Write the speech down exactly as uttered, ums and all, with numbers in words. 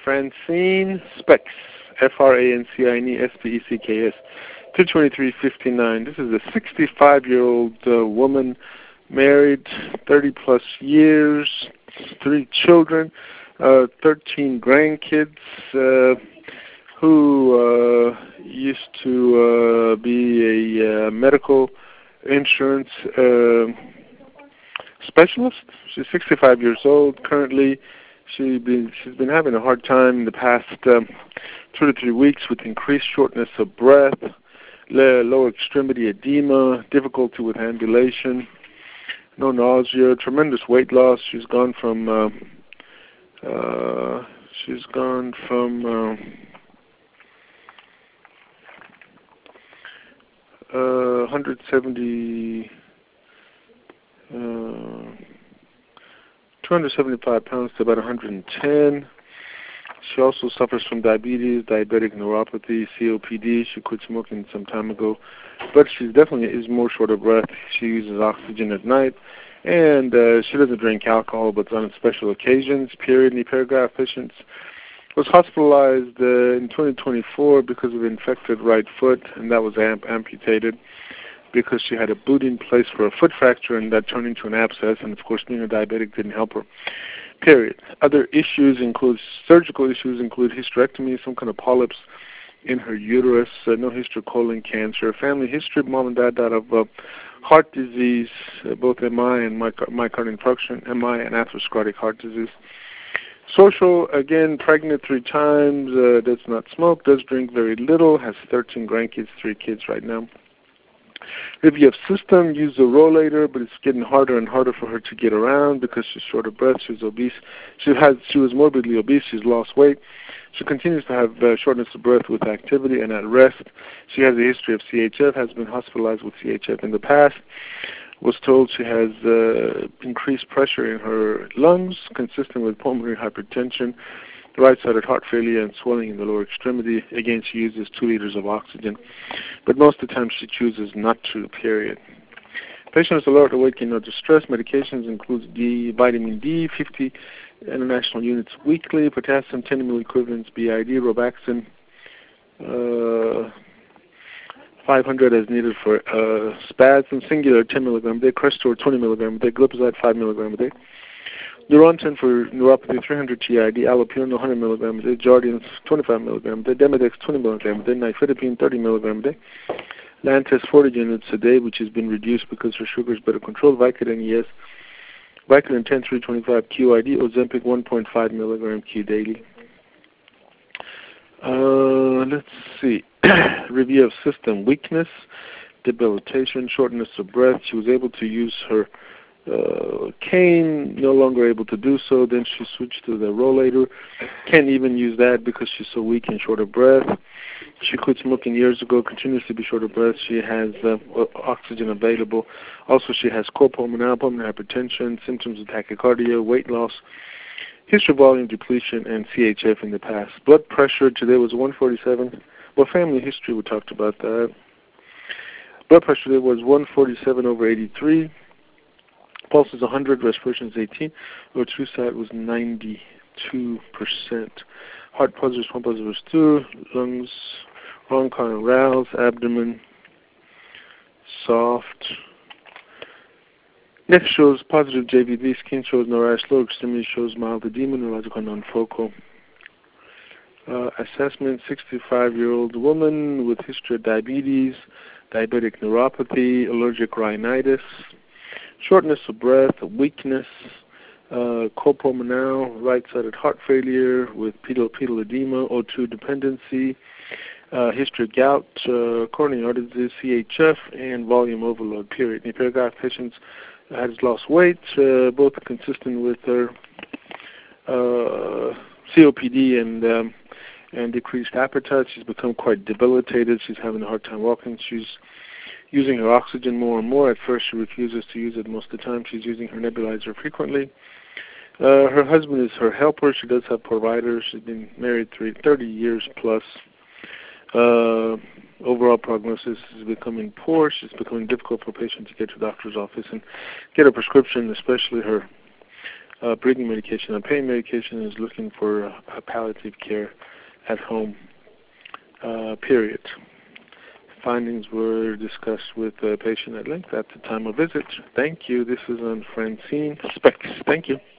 Francine Specks, F R A N C I N E S P E C K S, two twenty-three fifty-nine. This is a sixty-five-year-old uh, woman, married, thirty plus years, three children, uh, thirteen grandkids, uh, who uh, used to uh, be a uh, medical insurance uh, specialist. She's sixty-five years old currently. She been, she's been having a hard time in the past um, two to three weeks with increased shortness of breath, lower extremity edema, difficulty with ambulation, no nausea, tremendous weight loss. She's gone from uh, uh, she's gone from uh, uh, one hundred seventy. Uh, two hundred seventy-five pounds to about one hundred ten. She also suffers from diabetes, diabetic neuropathy, C O P D. She quit smoking some time ago, but she definitely is more short of breath. She uses oxygen at night, and uh, she doesn't drink alcohol, but on special occasions. Period. Knee paragraph patients was hospitalized uh, in twenty twenty-four because of infected right foot, and that was amp- amputated. Because she had a boot in place for a foot fracture, and that turned into an abscess, and of course being a diabetic didn't help her. Period. Other issues include, surgical issues include hysterectomy, some kind of polyps in her uterus, uh, no history of colon cancer, family history, mom and dad died of uh, heart disease, uh, both M I and myocardial infarction, M I and atherosclerotic heart disease. Social, again, pregnant three times, uh, does not smoke, does drink very little, has thirteen grandkids, three kids right now. Review of system, use the rollator, but it's getting harder and harder for her to get around because she's short of breath, she's obese. She has, she was morbidly obese, she's lost weight. She continues to have uh, shortness of breath with activity and at rest. She has a history of C H F, has been hospitalized with C H F in the past. Was told she has uh, increased pressure in her lungs, consistent with pulmonary hypertension, right-sided heart failure, and swelling in the lower extremity. Again, she uses two liters of oxygen, but most of the time she chooses not to, period. Patient is alert, awakening, no distress. Medications include D, vitamin D, fifty international units weekly, potassium, ten milliequivalents B I D, Robaxin, uh, five hundred as needed for uh, SPADs, and singular ten milligrams a day, Crestor twenty milligrams a day, Glipizide five milligrams a day. Neurontin for neuropathy, three hundred T I D, allopurinol, one hundred milligrams a day, Jardiance, twenty-five milligrams a day, Demodex, twenty milligrams a day, nifedipine, thirty milligrams a day, Lantus, forty units a day, which has been reduced because her sugar is better controlled, Vicodin, yes, Vicodin ten, three twenty-five Q I D, Ozempic, one point five milligrams Q daily. Uh, let's see. Review of system, weakness, debilitation, shortness of breath. She was able to use her Uh, cane, no longer able to do so. Then she switched to the rollator. Can't even use that because she's so weak and short of breath. She quit smoking years ago, continues to be short of breath. She has uh, oxygen available. Also, she has core pulmonary, pulmonary hypertension, symptoms of tachycardia, weight loss, history of volume depletion, and C H F in the past. Blood pressure today was one forty-seven. Well, family history, we talked about that. Blood pressure today was one forty-seven over eighty-three. Pulse is one hundred, respiration is eighteen. Lower true side was ninety-two percent. Heart pulse one plus two. Lungs, wrong kind of rouse. Abdomen, soft. Neck shows positive J V D. Skin shows no rash. Lower extremity shows mild edema, neurological non-focal. Uh, assessment, sixty-five-year-old woman with history of diabetes, diabetic neuropathy, allergic rhinitis, shortness of breath, weakness, uh, copulmonale, right-sided heart failure with pedal, pedal edema, O two dependency, uh, history of gout, uh, coronary artery disease, C H F, and volume overload, period. The paragraph patients has lost weight, uh, both consistent with her uh, C O P D and um, and decreased appetite. She's become quite debilitated. She's having a hard time walking. She's using her oxygen more and more. At first, she refuses to use it most of the time. She's using her nebulizer frequently. Uh, her husband is her helper. She does have providers. She's been married three, thirty years plus. Uh, overall prognosis is becoming poor. It's becoming difficult for patients to get to the doctor's office and get a prescription, especially her uh, breathing medication and pain medication, and is looking for uh, palliative care at home, uh, period. Findings were discussed with the patient at length at the time of visit. Thank you. This is on Francine Specs. Thank you.